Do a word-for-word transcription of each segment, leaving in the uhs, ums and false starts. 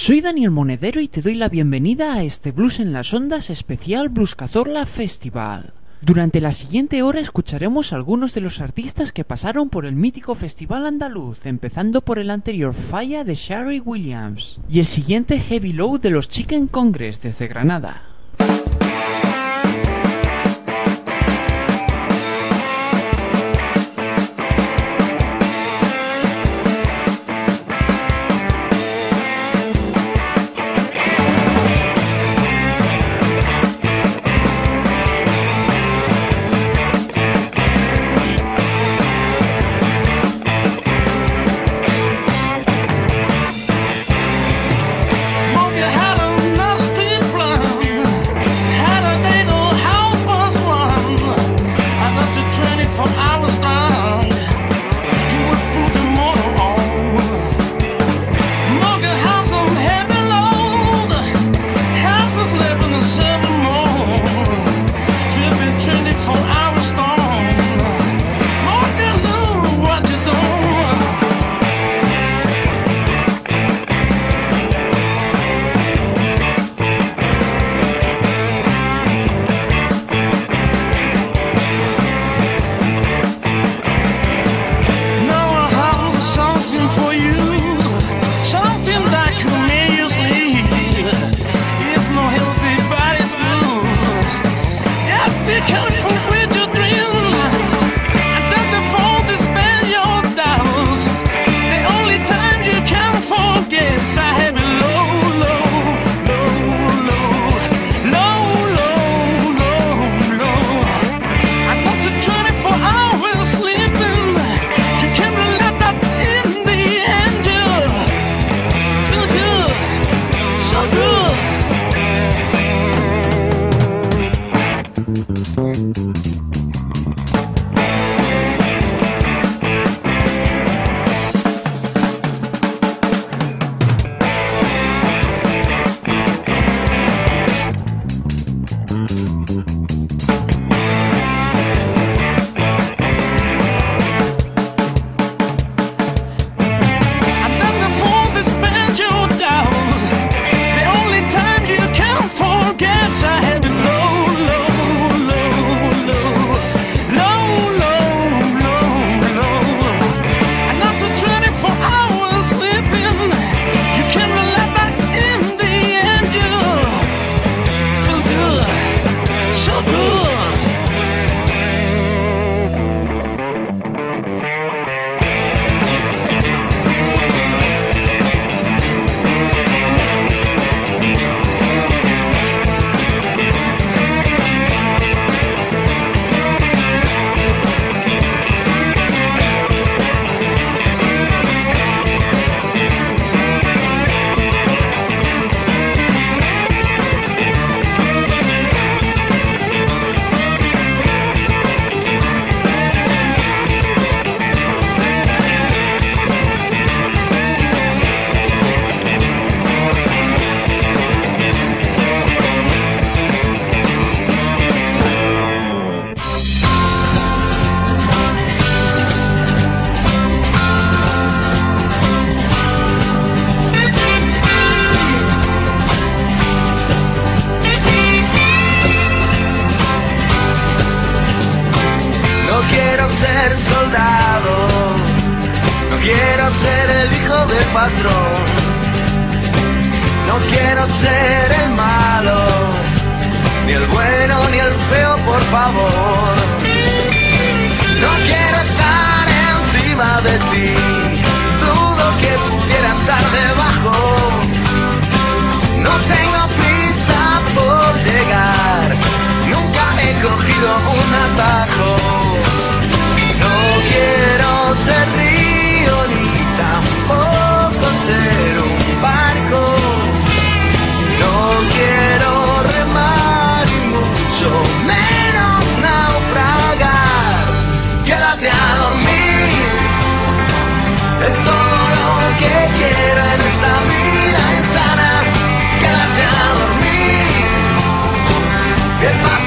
Soy Daniel Monedero y te doy la bienvenida a este Blues en las Ondas especial Blues Cazorla Festival. Durante la siguiente hora escucharemos a algunos de los artistas que pasaron por el mítico Festival Andaluz, empezando por el anterior Falla de Sherry Williams y el siguiente Heavy Load de los Chicken Congress desde Granada.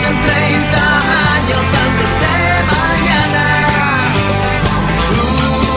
treinta años antes de mañana. Uh,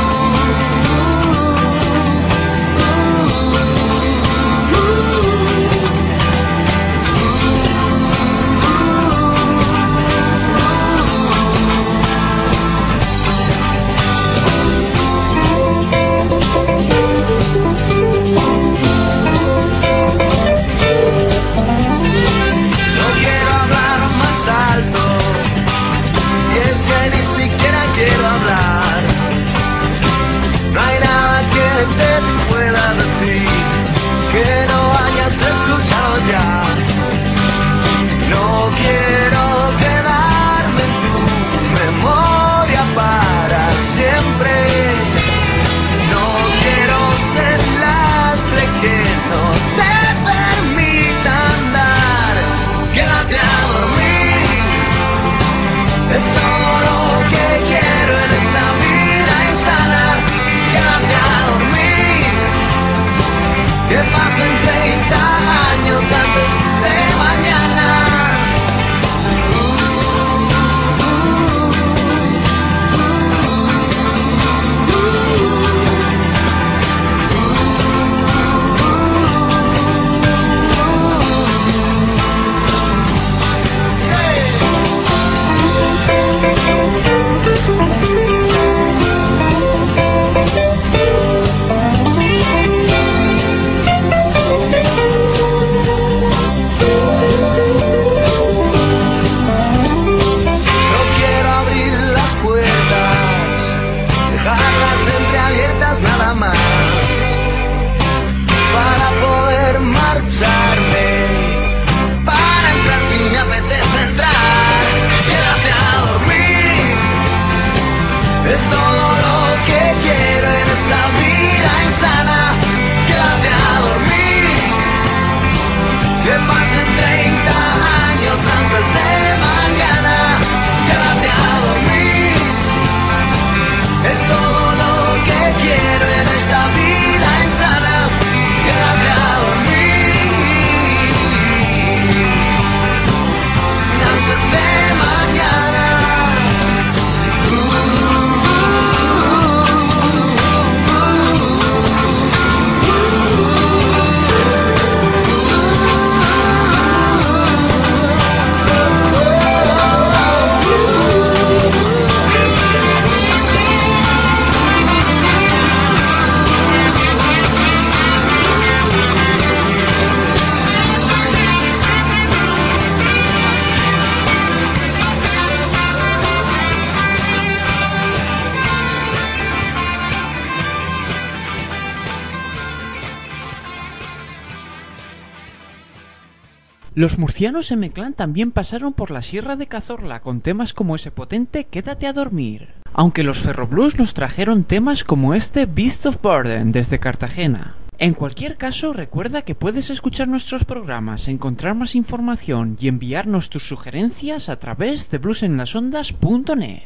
Los murcianos M-Clan también pasaron por la Sierra de Cazorla con temas como ese potente Quédate a dormir. Aunque los Ferroblues nos trajeron temas como este Beast of Burden desde Cartagena. En cualquier caso, recuerda que puedes escuchar nuestros programas, encontrar más información y enviarnos tus sugerencias a través de blues en las ondas punto net.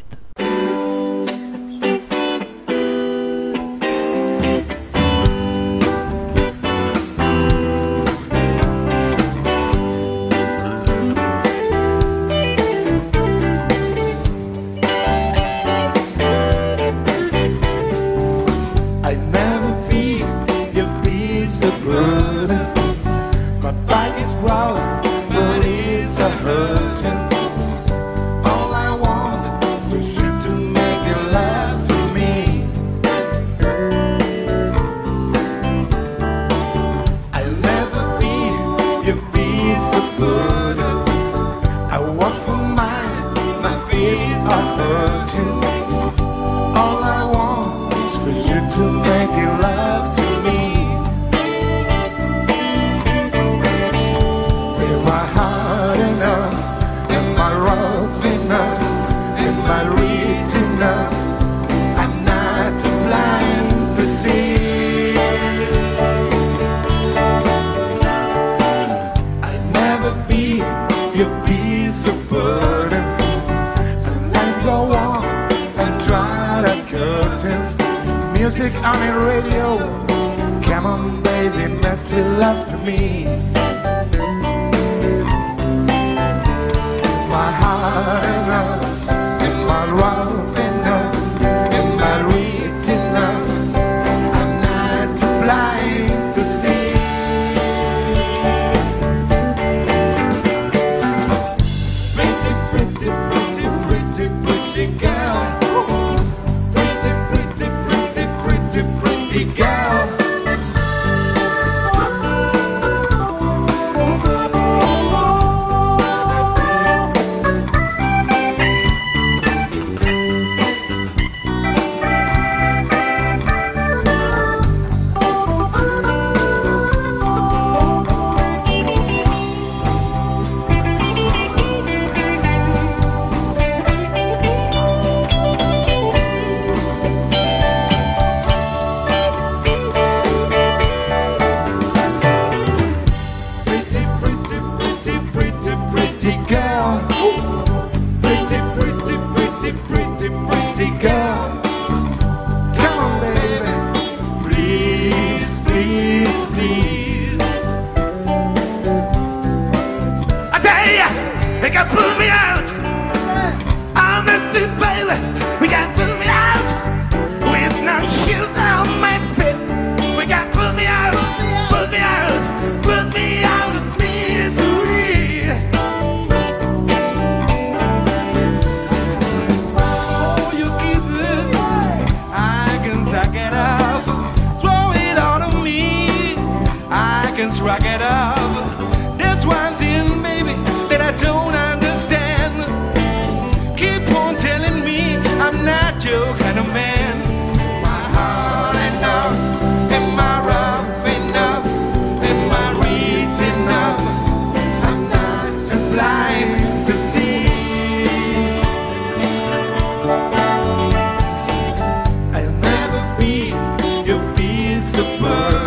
Music on the radio, come on baby, make your love to me. My heart enough, and my love enough, and my reach enough, I'm not too blind to see. Pretty, pretty, pretty, pretty, pretty girl. Pretty girl. Rock it up. There's one thing, baby, that I don't understand. Keep on telling me I'm not your kind of man. My heart enough, am I rough enough? Am I rich enough? I'm not too blind to see. I'll never be your piece of burden.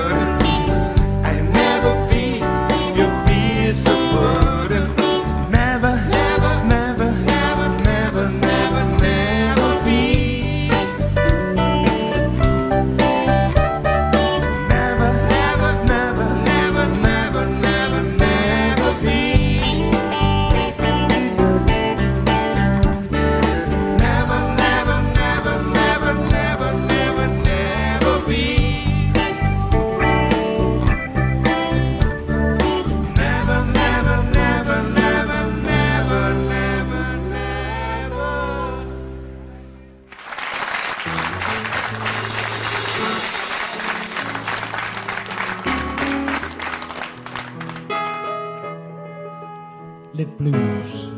The blues.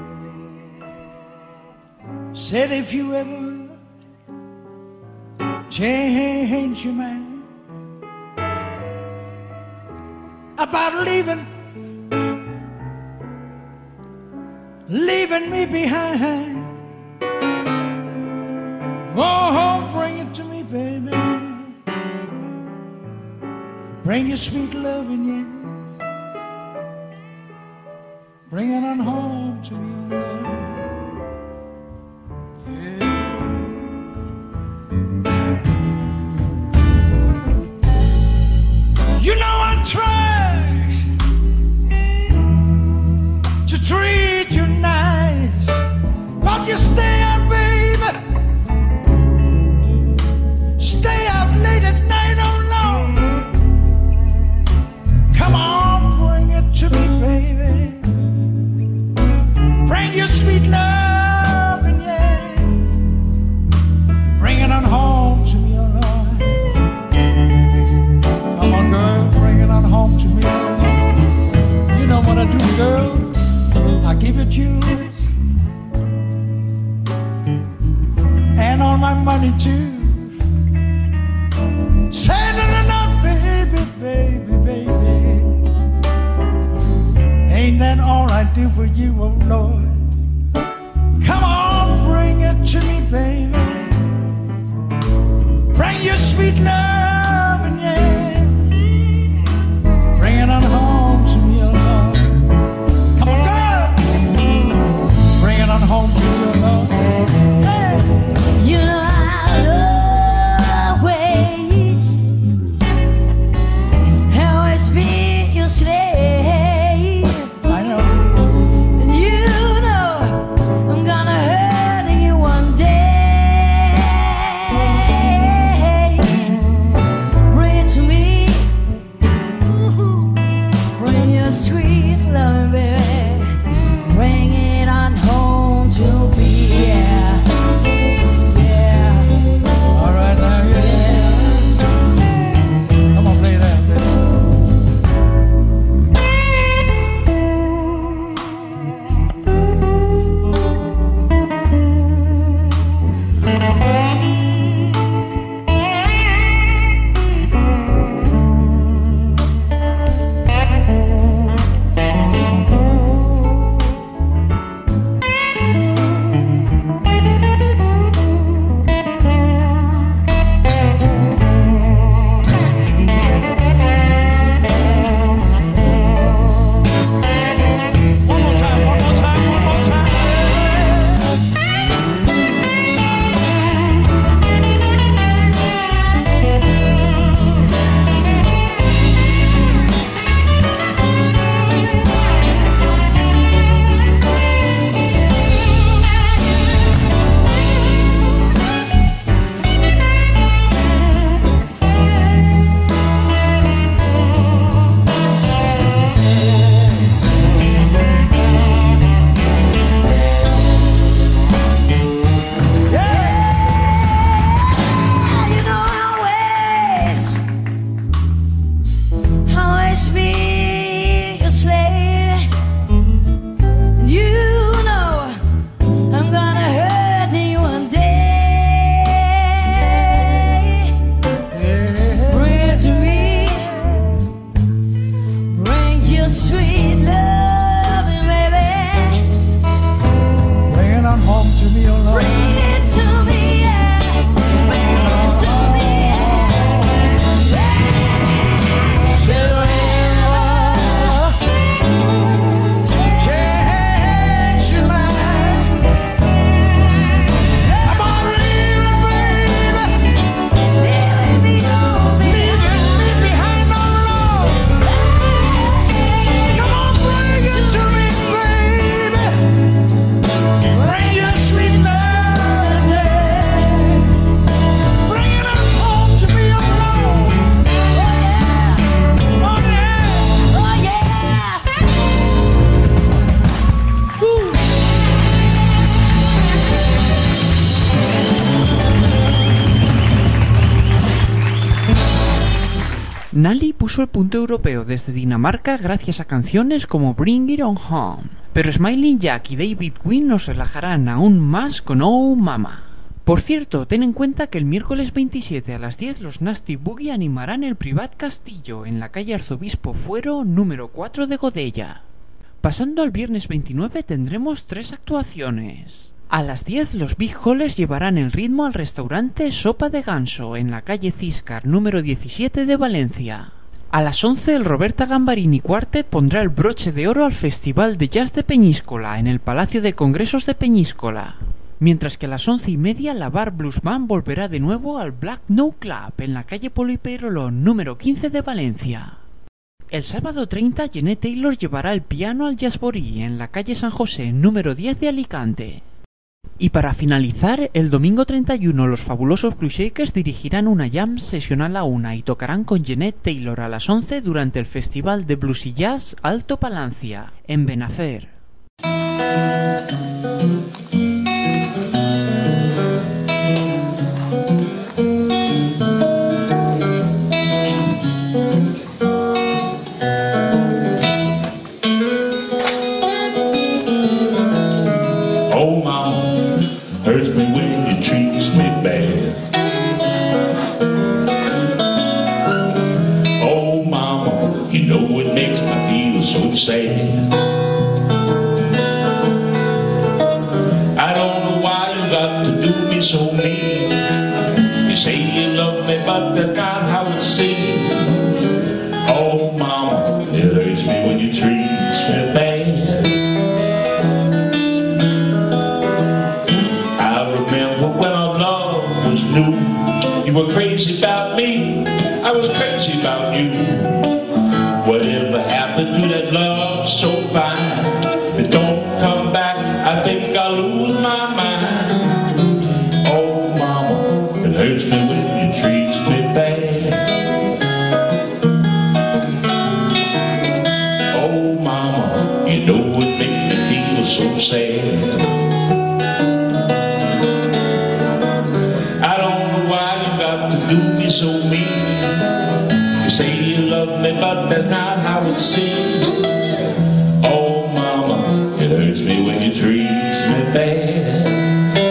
Said if you ever change your mind about leaving, leaving me behind. Oh, bring it to me, baby. Bring your sweet loving, yeah. Bring it on home to me, yeah. You know I tried to treat you nice, but you stay out, baby. Stay out late at night, oh Lord. Come on, bring it to me, baby. Bring your sweet love, and yeah, bring it on home to me, oh Lord. Come on, girl, bring it on home to me, oh Lord. You know what I do, girl? I give you jewels and all my money too. Said it enough, baby, baby, baby. Ain't that all I do for you, oh Lord? Come on, bring it to me, baby. Bring your sweet love, and yeah, bring it on home to me, oh Lord. Come on, girl, bring it on home to me, oh Lord. Hey. You know I'll always, always be your slave. I know. And you know I'm gonna hurt you one day. Bring it to me. Bring your sweet love, baby. Bring it on home to me, yeah. Yeah. All right, now, yeah. Come on, play that, baby. One more time, one more time, one more time. You know I'll always, always be your slave. And you know I'm gonna hurt you one day. Bring it to me. Bring your sweet loving, baby. Bring it on home to me, oh Lord. Bring it to me, yeah. Bring it to me, yeah. Change your mind. Come on, leave it, baby. Leave me on me. Leaving me behind, oh Lord. Come on, bring it to me, baby. Bring your sweet love, yeah. Bring it on home to me, oh Lord. Oh yeah. Oh yeah. Woo. Nally puso el punto europeo desde Dinamarca gracias a canciones como Bring It On Home, pero Smiling Jack y David Quinn nos relajarán aún más con Oh Mama. Por cierto, ten en cuenta que el miércoles veintisiete a las diez los Nasty Boogie animarán el Privat Castillo en la calle Arzobispo Fuero, número cuatro de Godella. Pasando al viernes veintinueve tendremos tres actuaciones. A las diez los Big Hollers llevarán el ritmo al restaurante Sopa de Ganso en la calle Ciscar, número diecisiete de Valencia. A las once el Roberta Gambarini Cuarte pondrá el broche de oro al Festival de Jazz de Peñíscola en el Palacio de Congresos de Peñíscola. Mientras que a las once y media la Bar Bluesman volverá de nuevo al Black No Club en la calle Polo y Peirolón, número quince de Valencia. El sábado treinta Jeanette Taylor llevará el piano al Jazzborí en la calle San José, número diez de Alicante. Y para finalizar, el domingo treinta y uno los fabulosos Blue Shakers dirigirán una jam session a la una y tocarán con Jeanette Taylor a las once durante el Festival de Blues y Jazz Alto Palancia, en Benafer. Hurts me when you treat me bad. Oh, mama, you know it makes me feel so sad. I don't know why you got to do me so mean. You say you love me, but that's not how it seems. Oh, mama, it hurts me when you treat me bad. You were crazy about me, I was crazy about you. Whatever happened to that love so fine? If it don't come back, I think I'll lose my mind. Oh, mama, it hurts me when you treat me bad. Oh, mama, you know it makes me feel so sad. So mean. You say you love me, but that's not how it seems. Oh, mama, it hurts me when you treat me bad.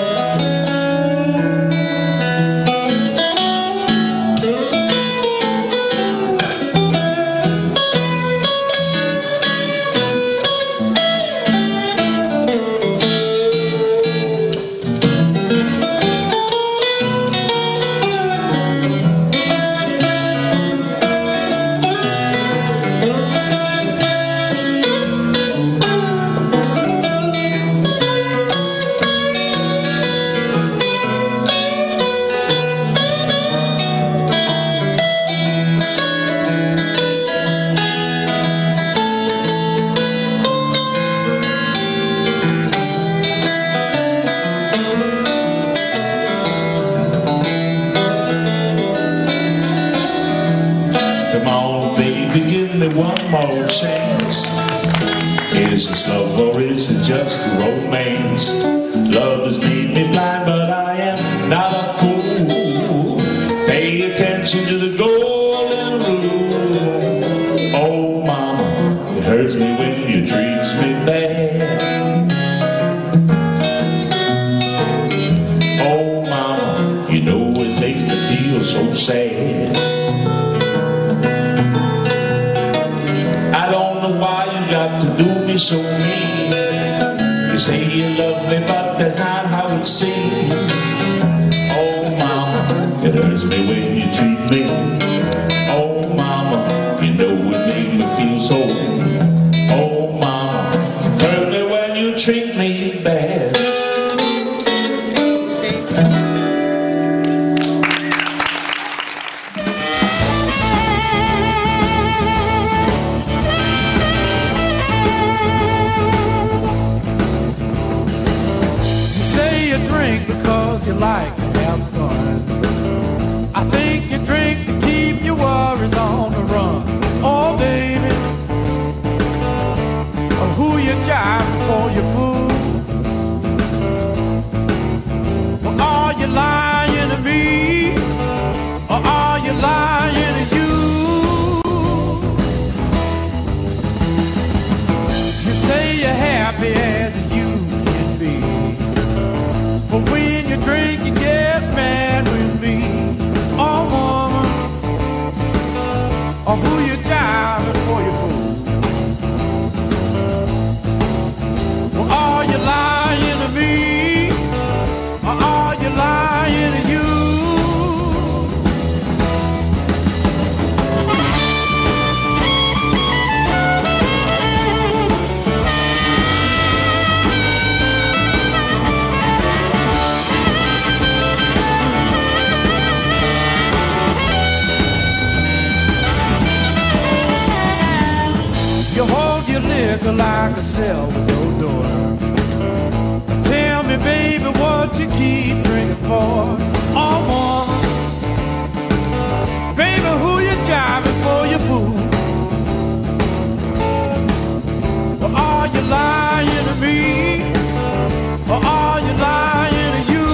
One more chance. Is this love or is it just romance? Love has made me blind, but I am not a fool. Pay attention to the golden rule. Oh, mama, it hurts me when you treat me bad. Oh, mama, you know it makes me feel so sad. Why you got to do me so mean? You say you love me, but that's not how it seems. Oh, mama, it hurts me when you treat me. Oh, mama, you know it made me feel so. Oh, mama, hurt me when you treat me bad. Because you like to have fun. I think you drink liquor like a cell with your door. Tell me, baby, what you keep drinking for? Oh, woman, baby, who you jiving for your food? Or are you lying to me? Or are you lying to you?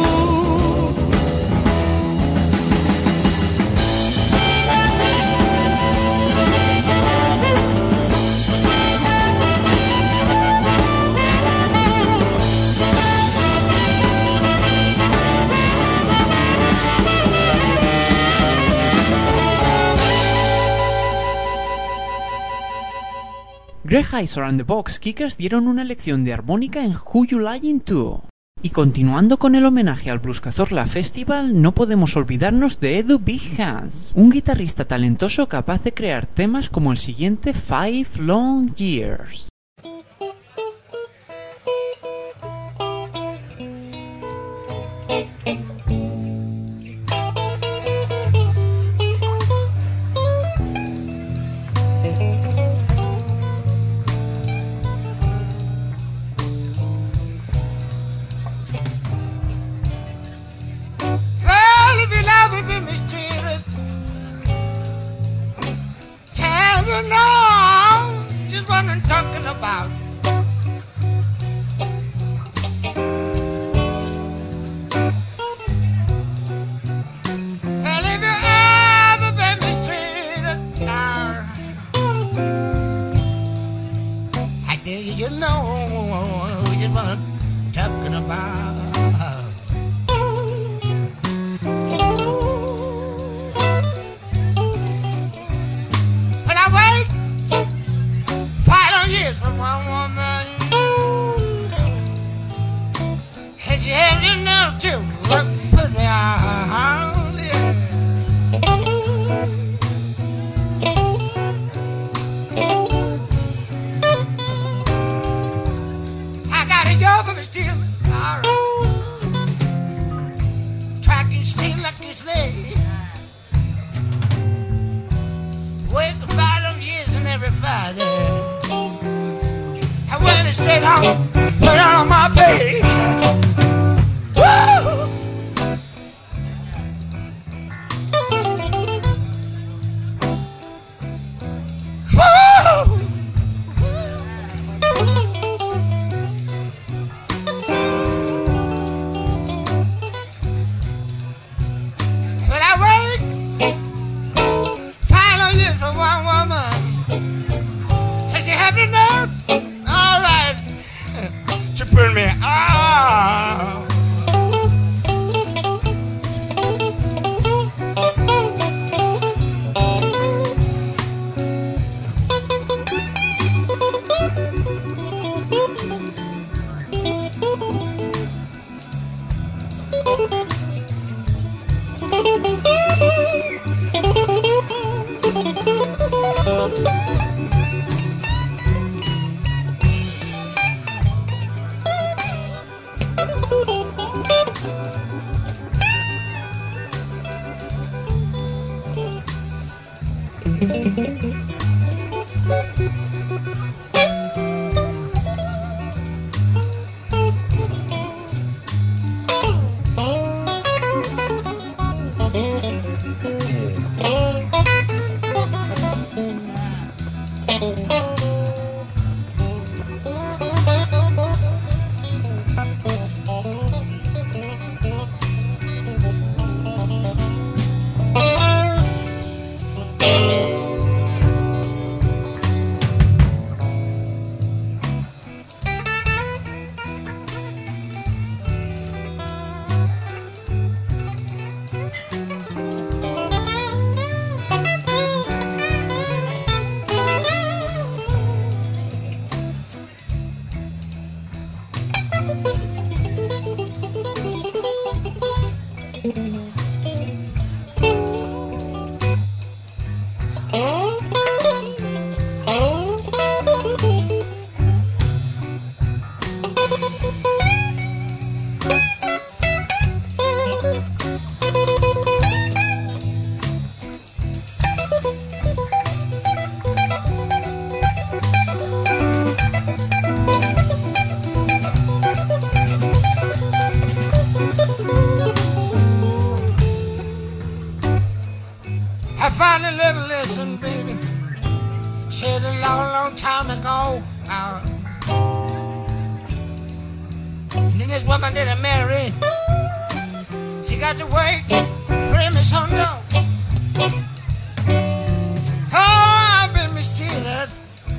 Greg Heiser and the Box Kickers dieron una lección de armónica en Who You Lying To. Y continuando con el homenaje al Blues Cazorla Festival, no podemos olvidarnos de Edu Big Hands, un guitarrista talentoso capaz de crear temas como el siguiente Five Long Years. About well, if you ever been mistreated, now I tell you, you know just what I'm talking about. Well, I wait five years for one woman, and she had enough to work, put me out, yeah. I got a job of steel, all right, tracking steel like a slave, working five years and every Friday. I went straight home, put it on my pay. Woo! Woo! But I wait five years for one woman. Said she had the nerve. All right, to burn me out. I finally let her listen, baby. Said a long, long time ago. Uh, and then this woman that I married, she got to wait to bring me some dough. Oh, I've been mistreated.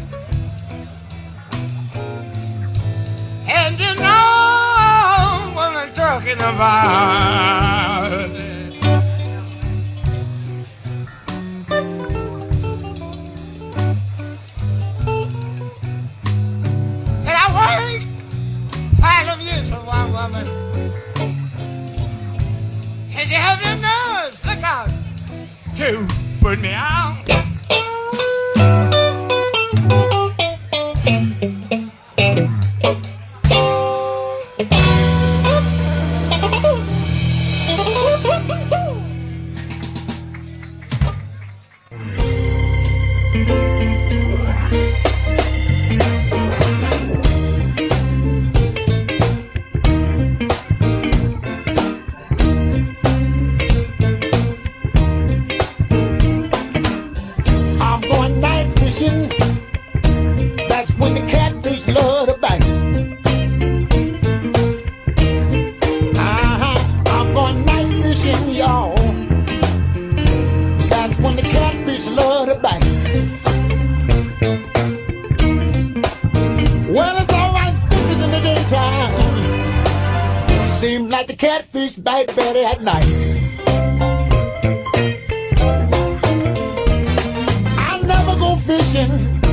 And you know what I'm talking about. And I worked five years for one woman. And she had the nerves, look out, to put me out. At night, I never go fishing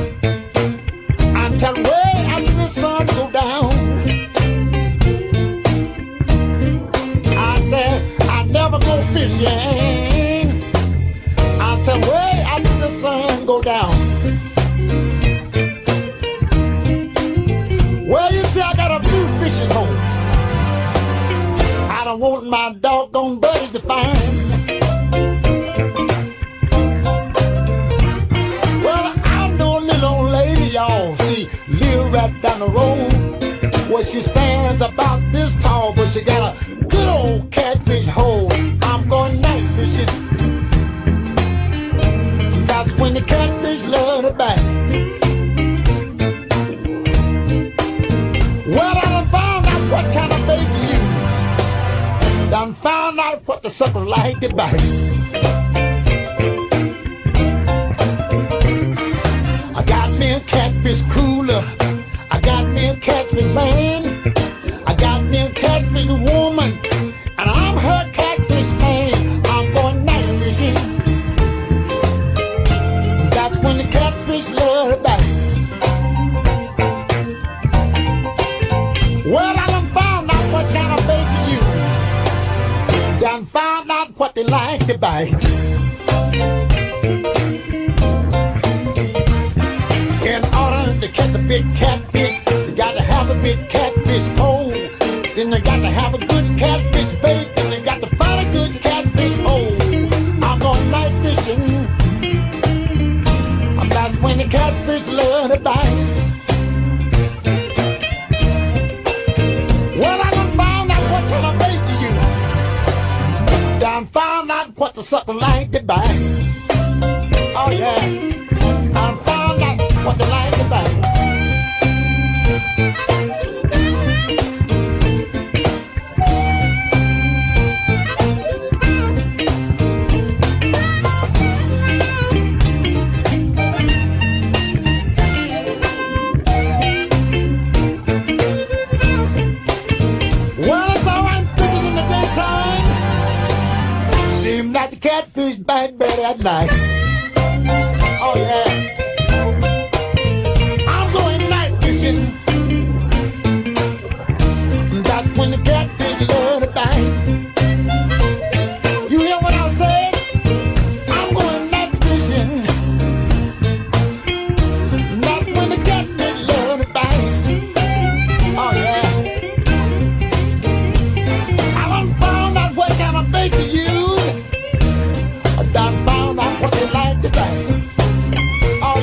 until way after the sun go down. I said I never go fishing until way after the sun go down. Well, you see, I got a few fishing holes. I want my doggone buddies to find. Well, I know a little old lady, y'all. She live right down the road. Well, she stands about this tall, but she got a good old catfish hole. I'm going night fishing. That's when the catfish love to bite. Well, I done found out what kind of bait to use. Done found out what the sucker like to bite. I got me a catfish cooler. I got me a catfish man. I got me a catfish woman. And I'm her catfish man. I'm going night fishing. That's when the catfish love to bite. Well, I done found out what kind of bait to use. Done found out what they like to bite. In order to catch a big catfish, you got to have a big catfish pole. Then you got to have a good catfish bait. Then you got to find a good catfish hole. I'm going night fishing. That's when the catfish love to bite. Well, I done found out what kind of bait to use. Done found out what the sucker like to bite. Oh yeah. Done found out what they like to bite. Like the catfish bite better at night. Oh yeah. I'm going night fishing. That's when the catfish love to bite. You hear what I said? I'm going night fishing. That's when the catfish love to bite. Oh yeah. I done found out what kind of bait to use. Done found out what they like to bite. Oh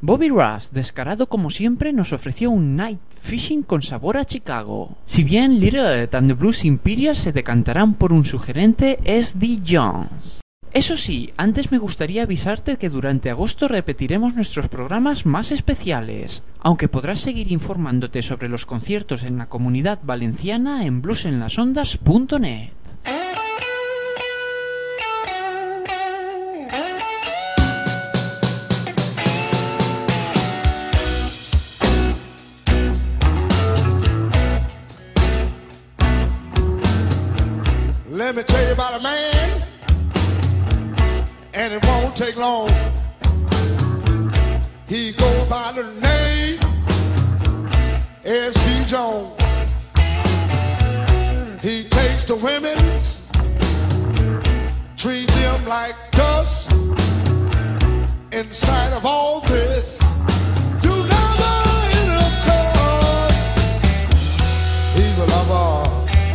Bobby Rush, descarado como siempre, nos ofreció un night fishing con sabor a Chicago. Si bien Little and the Blues Imperial se decantarán por un sugerente S D Jones. Eso sí, antes me gustaría avisarte que durante agosto repetiremos nuestros programas más especiales, aunque podrás seguir informándote sobre los conciertos en la Comunidad Valenciana en blues en las ondas punto net. Let me tell you about a man, and it won't take long. He goes by the name S D Jones. He takes the women's, treats them like dust. In sight of all this, you never end up cause he's a lover.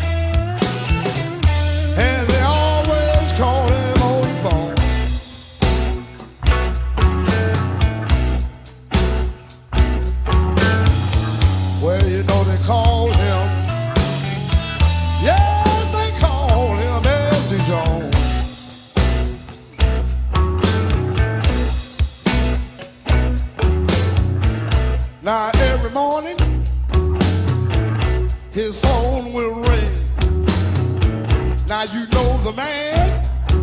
And they always call him on the phone. Well, you know they call him, yes, they call him S D Jones. Now every morning his phone will ring. Now you know the man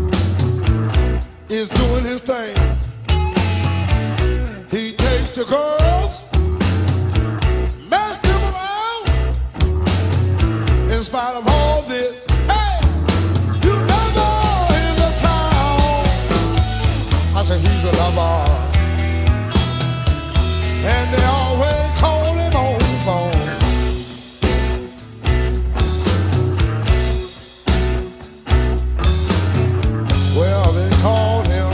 is doing his thing. He takes the girls, mess them around. In spite of all this, hey, you never hear the clown. I said he's a lover, and they always call him on the phone. Well, they call him,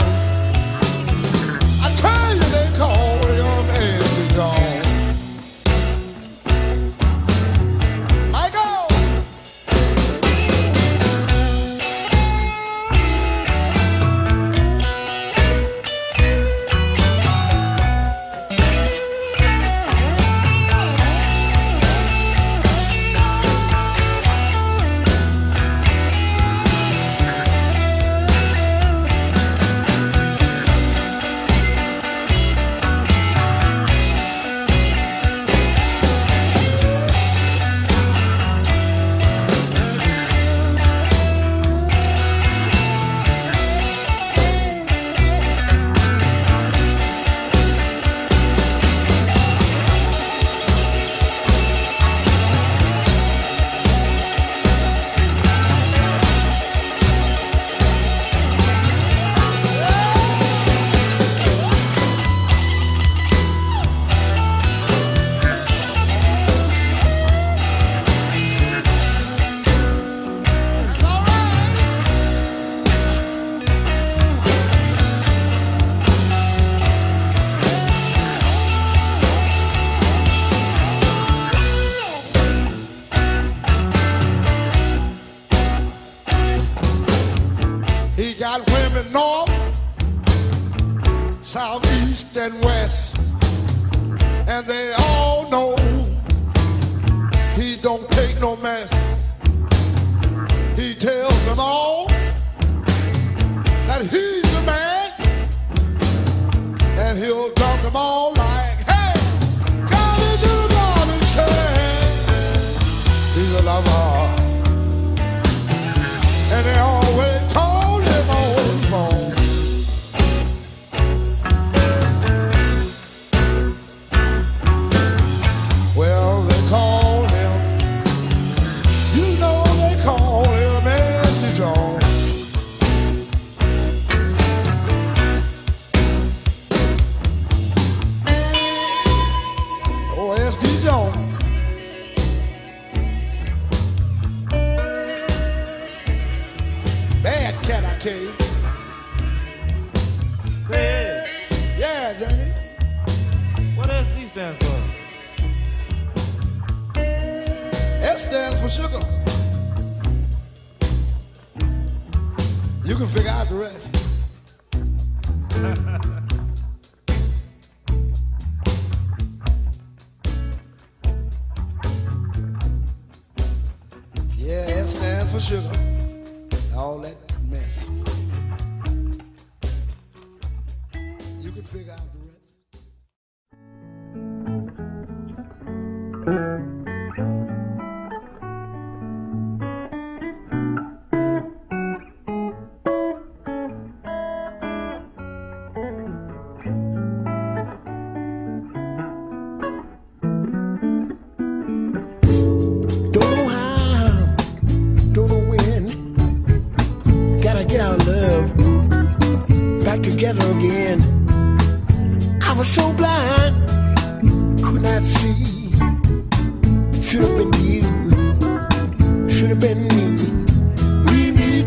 I tell you they call him S D Jones. Michael! He got women north, south, east, and west, and they all know he don't take no mess. He tells them all that he's the man, and he'll dump them all like, hey, garbage in a garbage can. He's a lover, and they always call him on the phone. Well, they call him, you know they call him S D Jones. Oh, S D Jones. Bad cat, I tell you. Hey, Yeah, Johnny. what S D stand for? S stands for sugar. You can figure out the rest. sugar, all that mess. You can figure out the rest. Don't know how, don't know when. Gotta get our love back together again. I was so blind, could not see. Should have been you, should have been me. We meet,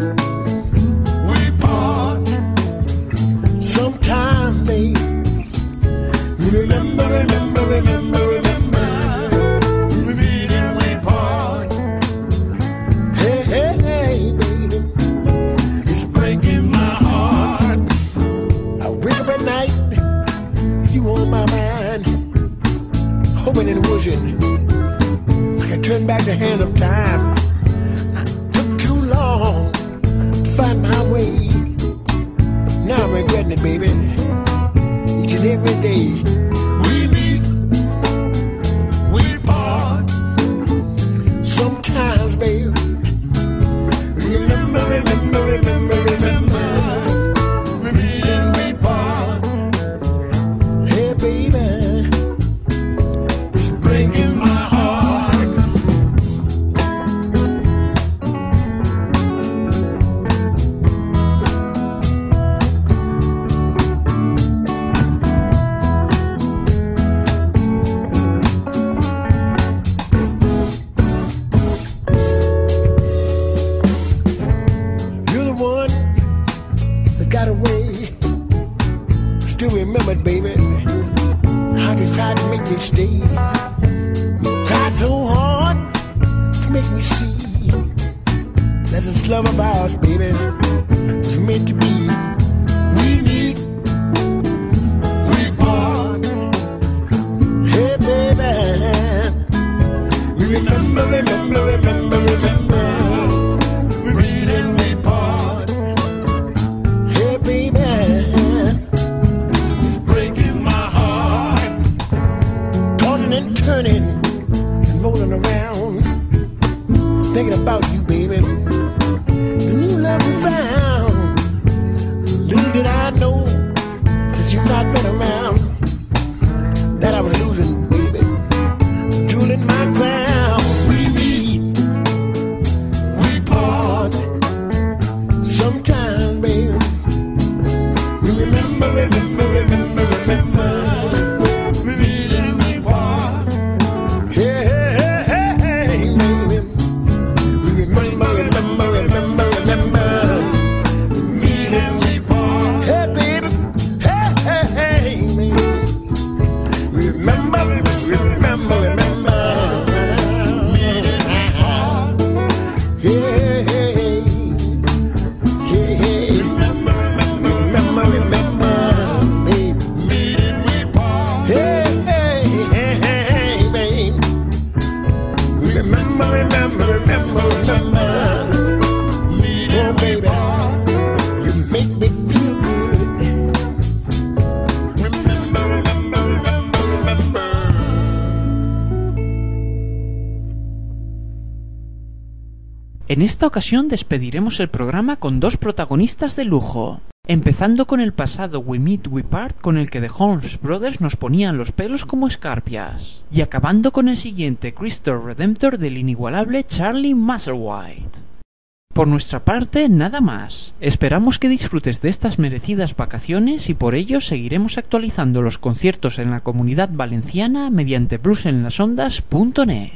we part. Sometimes, babe, we remember, remember, remember, remember. We meet and we part. Hey, hey, hey, baby, it's breaking my heart. I wake up at night, you on my mind, hoping and wishing I could turn back the hand of time. I took too long to find my way. Now I'm regretting it, baby, each and every day. We meet, we part. Sometimes, baby, remember, remember, remember, remember. We meet and we part. Hey, baby, it's breaking my heart. You're the one that got away. Still remembered, baby, how you tried to make me stay. You tried so hard to make me see that this love of ours, baby, was meant to be. We meet, we part. Hey, baby, we remember, remember, remember, remember. We meet and we part. Hey, baby, it's breaking my heart. Tossing and turning and rolling around, thinking about you, baby. The new love we found. Little did I know, since you've not been around, that I was losing, baby, jewel in my crown. We meet, we part. Sometimes, baby, we remember, remember, remember, remember. We meet and we part. Hey, hey, hey, hey, hey, baby. We remember, remember, remember, remember. We meet and we part. Hey, baby. Hey, hey, hey, baby. We remember, remember, remember, remember. Meet and we part. Hey, hey, hey. Hey, hey. Remember, remember, remember, remember, baby. Meet and we part. Hey, hey, hey, hey, baby. Remember, remember, remember, remember. Meet and we part. You make me feel good. Remember, remember, remember, remember. En esta ocasión despediremos el programa con dos protagonistas de lujo, empezando con el pasado We Meet We Part, con el que The Holmes Brothers nos ponían los pelos como escarpias, y acabando con el siguiente Cristo Redemptor del inigualable Charlie Musselwhite. Por nuestra parte, nada más. Esperamos que disfrutes de estas merecidas vacaciones y por ello seguiremos actualizando los conciertos en la Comunidad Valenciana mediante bluesenlasondas punto net.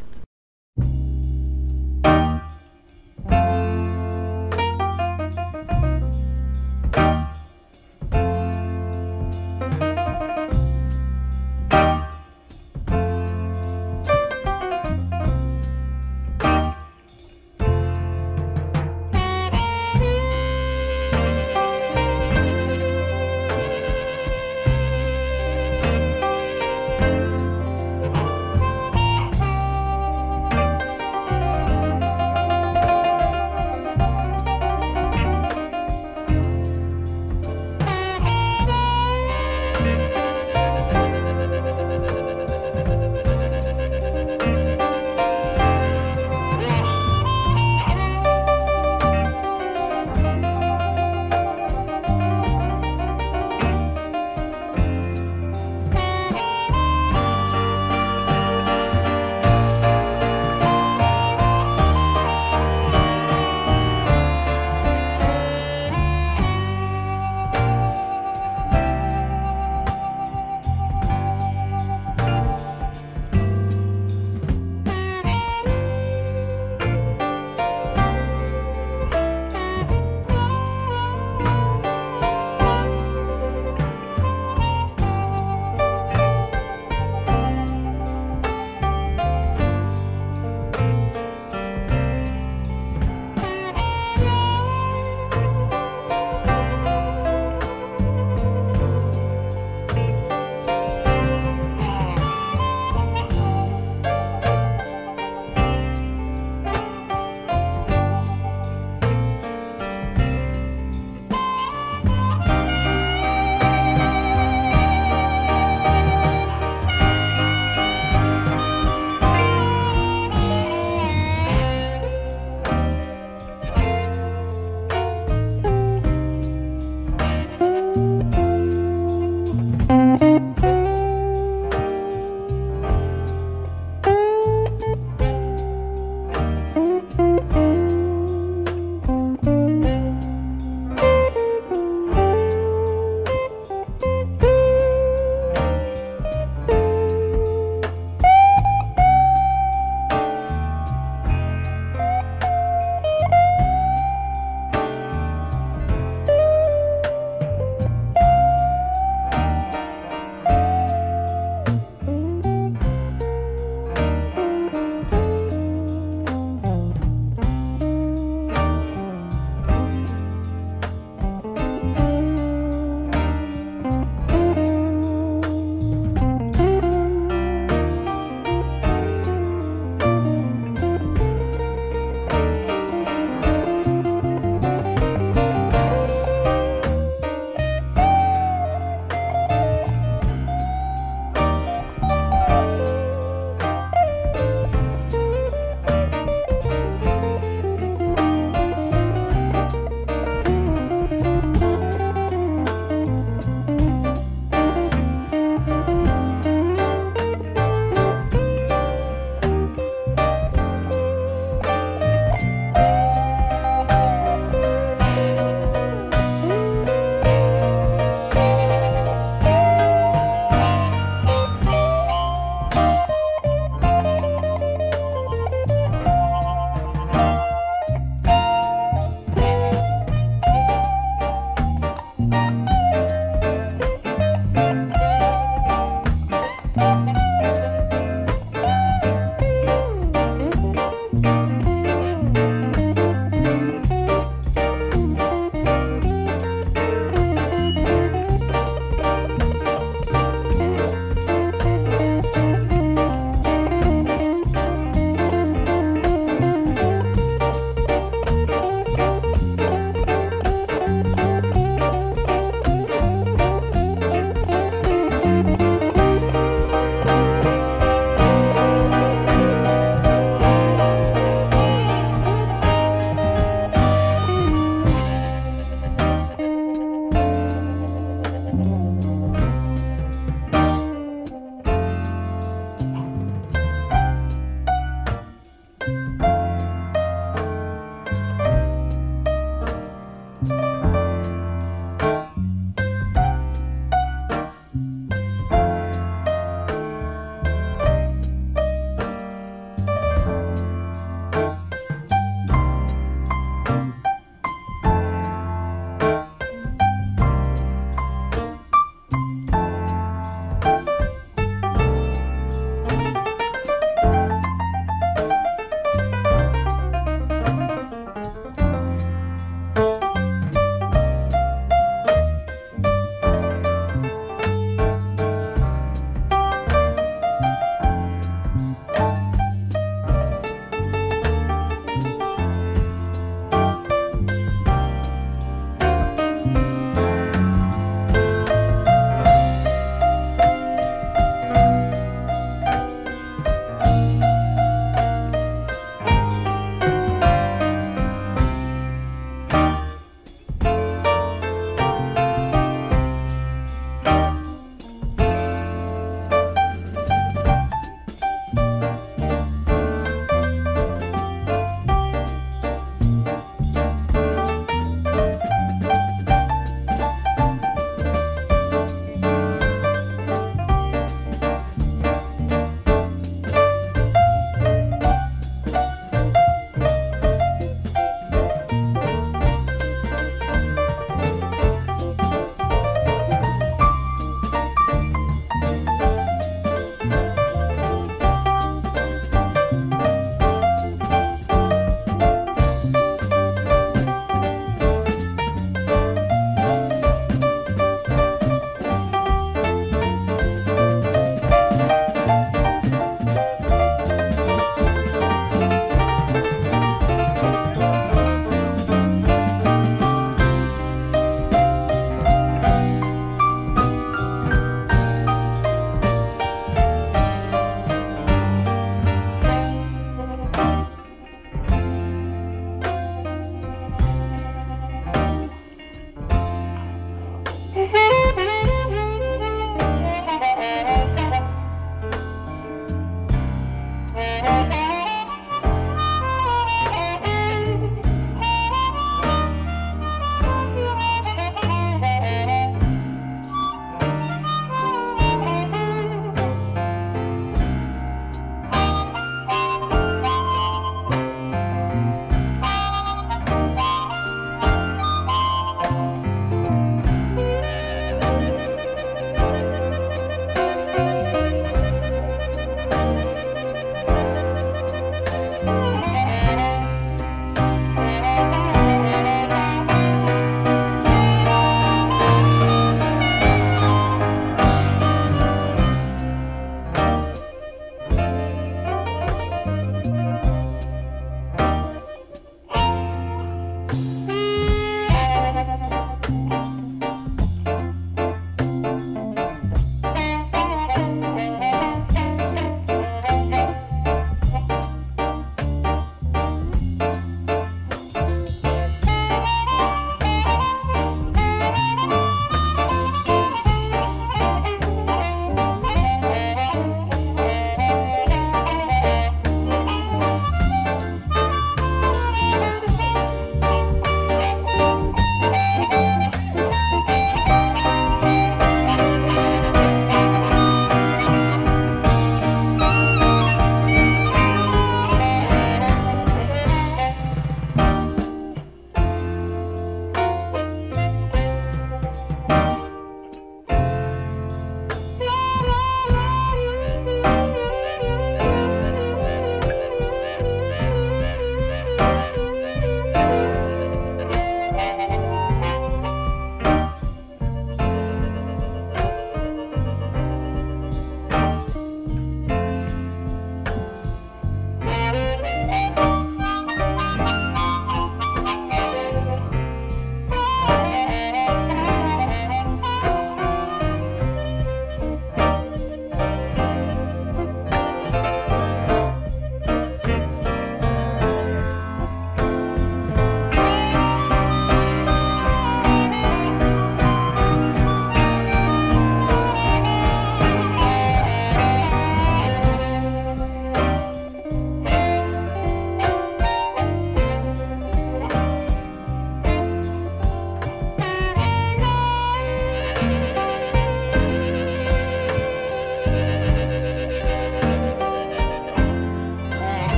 Thank you.